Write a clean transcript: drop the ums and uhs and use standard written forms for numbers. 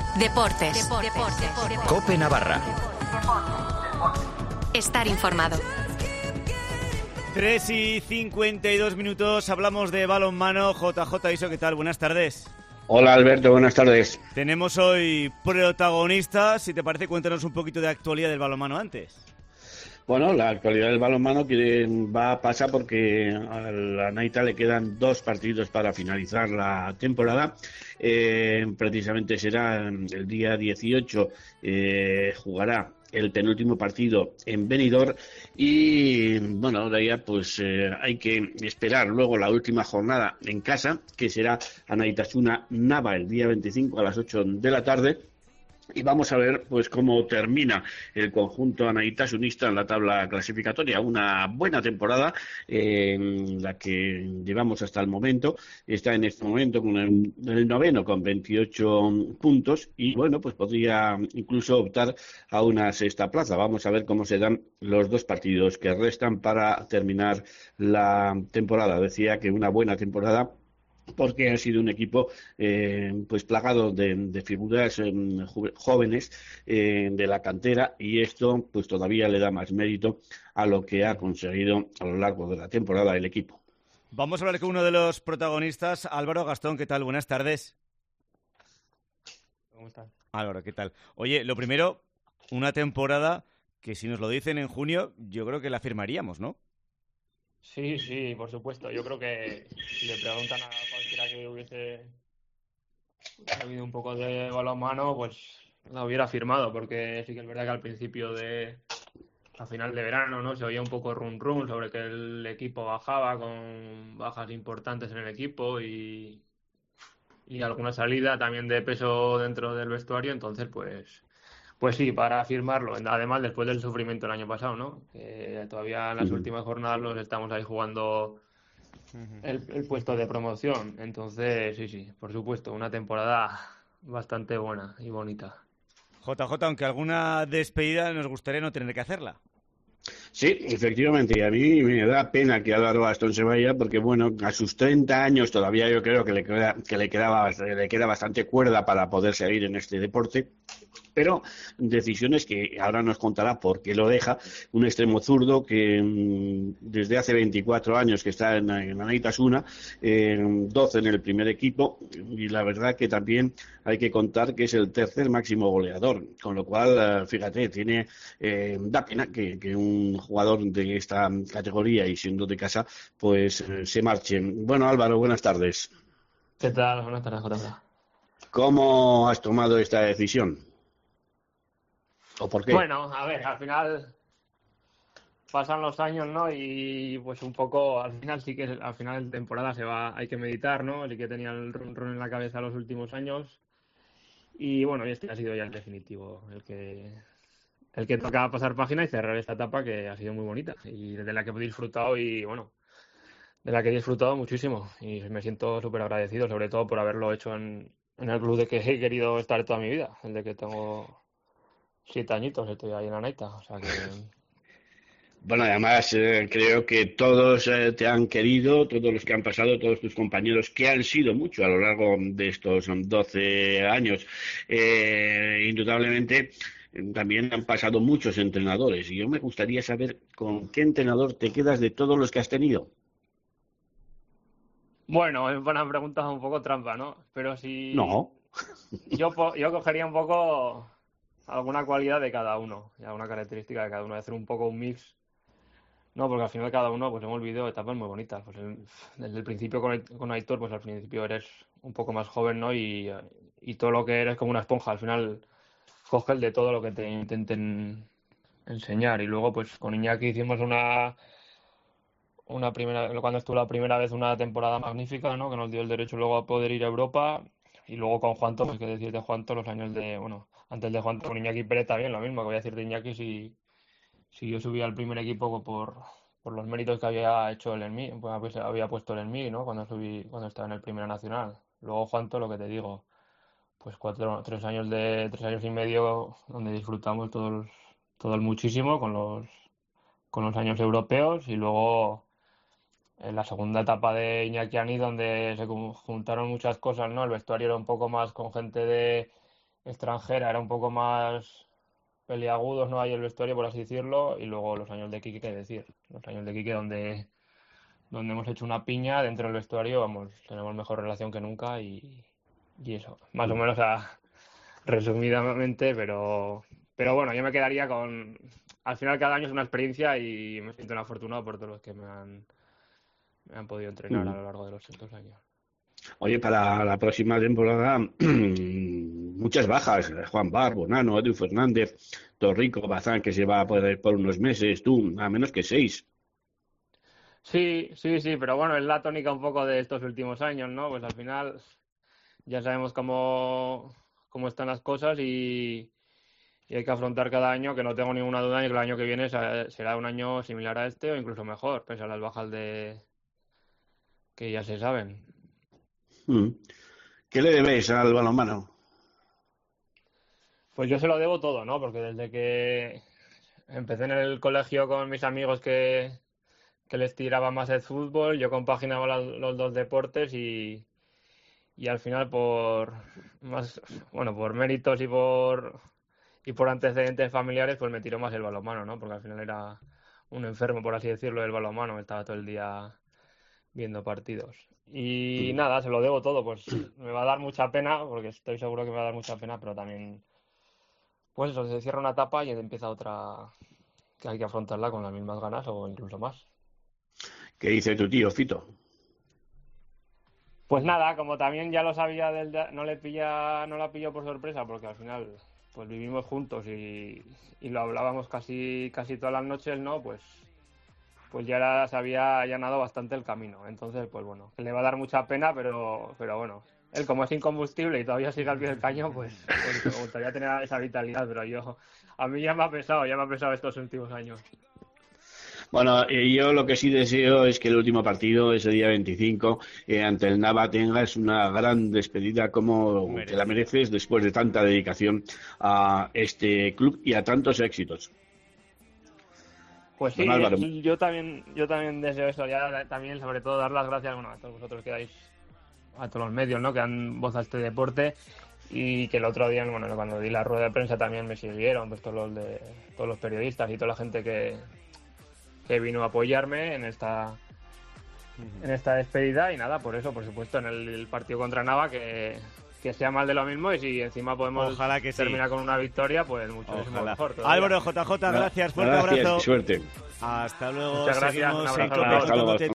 Deportes. COPE Navarra. Estar informado. 3:52, hablamos de balonmano. JJ Iso, ¿qué tal? Buenas tardes. Hola Alberto, buenas tardes. Tenemos hoy protagonistas. Si te parece, cuéntanos un poquito de actualidad del balonmano antes. Bueno, la actualidad del balonmano va a pasar porque a la Naita le quedan 2 partidos para finalizar la temporada. Precisamente será el día 18, jugará el penúltimo partido en Benidorm y bueno, ahora ya pues hay que esperar luego la última jornada en casa, que será Anaitasuna Nava el día 25 a las 8 de la tarde. Y vamos a ver pues cómo termina el conjunto anaitasunista en la tabla clasificatoria. Una buena temporada la que llevamos hasta el momento. Está en este momento con el noveno con 28 puntos y bueno, pues podría incluso optar a una sexta plaza. Vamos a ver cómo se dan los 2 partidos que restan para terminar la temporada. Decía que una buena temporada porque ha sido un equipo pues plagado de figuras jóvenes de la cantera, y esto pues todavía le da más mérito a lo que ha conseguido a lo largo de la temporada el equipo. Vamos a hablar con uno de los protagonistas, Álvaro Gastón. ¿Qué tal? Buenas tardes. ¿Cómo estás? Álvaro, ¿qué tal? Oye, lo primero, una temporada que si nos lo dicen en junio, yo creo que la firmaríamos, ¿no? Sí, por supuesto. Yo creo que si le preguntan a cualquiera que hubiese sabido un poco de balonmano, pues la hubiera firmado, porque sí que es verdad que a final de verano, ¿no? Se oía un poco run sobre que el equipo bajaba con bajas importantes en el equipo y alguna salida también de peso dentro del vestuario, entonces pues sí, para firmarlo. Además, después del sufrimiento el año pasado, ¿no? Que todavía en las últimas jornadas los estamos ahí jugando el puesto de promoción. Entonces, sí, por supuesto, una temporada bastante buena y bonita. JJ, aunque alguna despedida nos gustaría no tener que hacerla. Sí, efectivamente, y a mí me da pena que Álvaro Gastón se vaya porque, bueno, a sus 30 años todavía yo creo que le queda bastante cuerda para poder seguir en este deporte. Pero decisiones que ahora nos contará por qué lo deja, un extremo zurdo que desde hace 24 años que está en Anaitasuna, 12 en el primer equipo, y la verdad que también hay que contar que es el tercer máximo goleador, con lo cual, fíjate, da pena que un jugador de esta categoría y siendo de casa, pues se marche. Bueno, Álvaro, buenas tardes. ¿Qué tal? Buenas tardes, JJ. ¿Cómo has tomado esta decisión? ¿O por qué? Bueno, a ver, al final pasan los años, ¿no? Y pues un poco, al final sí que al final de temporada hay que meditar, ¿no? El que tenía el run en la cabeza los últimos años. Y bueno, este ha sido ya el definitivo, el que tocaba pasar página y cerrar esta etapa que ha sido muy bonita y de la que he disfrutado y bueno, de la que he disfrutado muchísimo y me siento súper agradecido, sobre todo por haberlo hecho en el club de que he querido estar toda mi vida, el de que tengo 7 añitos, estoy ahí en la Naita, o sea que... Bueno, además creo que todos te han querido, todos los que han pasado, todos tus compañeros, que han sido mucho a lo largo de estos 12 años. Indudablemente también han pasado muchos entrenadores y yo me gustaría saber con qué entrenador te quedas de todos los que has tenido. Bueno, es una pregunta un poco trampa, ¿no? Pero si No. yo cogería un poco alguna cualidad de cada uno y alguna característica de cada uno, de hacer un poco un mix. No, porque al final cada uno pues hemos vivido etapas muy bonitas. Pues desde el principio con Aitor, pues al principio eres un poco más joven, ¿no? Y todo lo que eres como una esponja. Al final coges de todo lo que te intenten enseñar. Y luego pues con Iñaki hicimos cuando estuvo la primera vez, una temporada magnífica, ¿no? Que nos dio el derecho luego a poder ir a Europa. Y luego con Juanto, pues qué decir de Juanto, los años antes de Juanto con Iñaki Pérez también, lo mismo que voy a decir de Iñaki si yo subí al primer equipo por los méritos que había hecho el ENMI, pues había puesto el ENMI, ¿no? Cuando estaba en el Primera Nacional. Luego Juanto, lo que te digo, pues 3 años y medio donde disfrutamos todos muchísimo con los años europeos y luego en la segunda etapa de Iñaki Ani donde se juntaron muchas cosas, ¿no? El vestuario era un poco más con gente extranjera era un poco más peliagudos, ¿no? Ahí el vestuario, por así decirlo, y luego los años de Quique, qué decir. Los años de Quique donde hemos hecho una piña dentro del vestuario, vamos, tenemos mejor relación que nunca y eso, más o menos resumidamente, pero bueno, yo me quedaría con... Al final cada año es una experiencia y me siento un afortunado por todos los que me han podido entrenar a lo largo de los 2 años. Oye, para la próxima temporada, muchas bajas. Juan Bar, Bonano, Edu Fernández, Torrico, Bazán, que se va a poder por unos meses, tú, a menos que 6. Sí, pero bueno, es la tónica un poco de estos últimos años, ¿no? Pues al final ya sabemos cómo están las cosas y hay que afrontar cada año, que no tengo ninguna duda ni que el año que viene será un año similar a este o incluso mejor, pese a las bajas que ya se saben. ¿Qué le debéis al balonmano? Pues yo se lo debo todo, ¿no? Porque desde que empecé en el colegio con mis amigos que les tiraba más el fútbol, yo compaginaba los dos deportes y al final por méritos y por antecedentes familiares, pues me tiró más el balonmano, ¿no? Porque al final era un enfermo, por así decirlo, del balonmano, estaba todo el día viendo partidos. Y nada, se lo debo todo, pues me va a dar mucha pena, porque estoy seguro que me va a dar mucha pena, pero también, pues eso, se cierra una etapa y empieza otra que hay que afrontarla con las mismas ganas o incluso más. ¿Qué dice tu tío, Fito? Pues nada, como también ya lo sabía, no la pilló por sorpresa, porque al final pues vivimos juntos y lo hablábamos casi todas las noches, ¿no? Pues ya se había allanado bastante el camino. Entonces, pues bueno, que le va a dar mucha pena, pero bueno, él como es incombustible y todavía sigue al pie del cañón, pues me gustaría tener esa vitalidad, pero a mí ya me ha pesado estos últimos años. Bueno, yo lo que sí deseo es que el último partido, ese día 25, ante el Nava, tengas una gran despedida como te la mereces después de tanta dedicación a este club y a tantos éxitos. Pues sí, yo también deseo eso, ya también sobre todo dar las gracias a todos vosotros que dais, a todos los medios, ¿no? Que dan voz a este deporte y que el otro día, bueno, cuando di la rueda de prensa también me siguieron, pues todos los periodistas y toda la gente que vino a apoyarme en esta despedida y nada, por eso, por supuesto, en el partido contra Nava que sea más de lo mismo y si encima podemos terminar con una victoria, pues muchísimo mejor. Álvaro, JJ, gracias, fuerte abrazo. Suerte. Hasta luego. Muchas gracias. Seguimos en